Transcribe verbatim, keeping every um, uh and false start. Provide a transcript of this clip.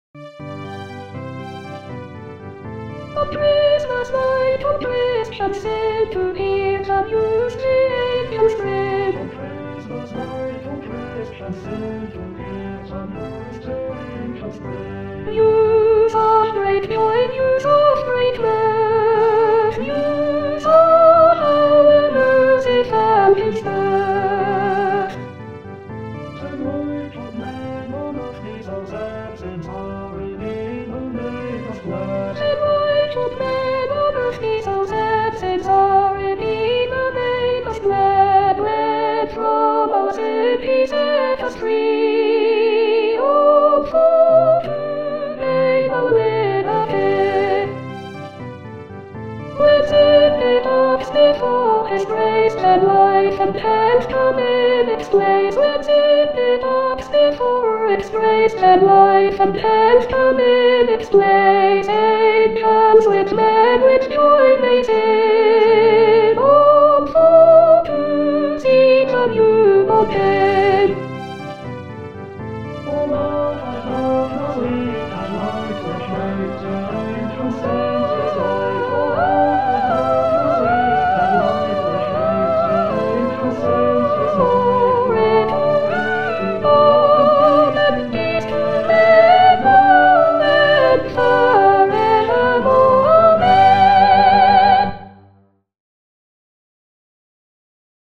On Christmas night, on Christian said to hear the music and spread. On Christmas night, on Christian said to hear the music and spread. News of great joy, news of great mirth, news of how music found its birth. The light of man on earth is those absent are in the name of glad. Of men on earth these those absents are in the name of glad. Bread from our sin he set us free. Oh, for today the win again. When sin it knocks before his grace, and life and health come in its place. When sin it knocks before its grace, and life and health come in its place. Angels with men with joy may sing, oh, for to see the newborn King.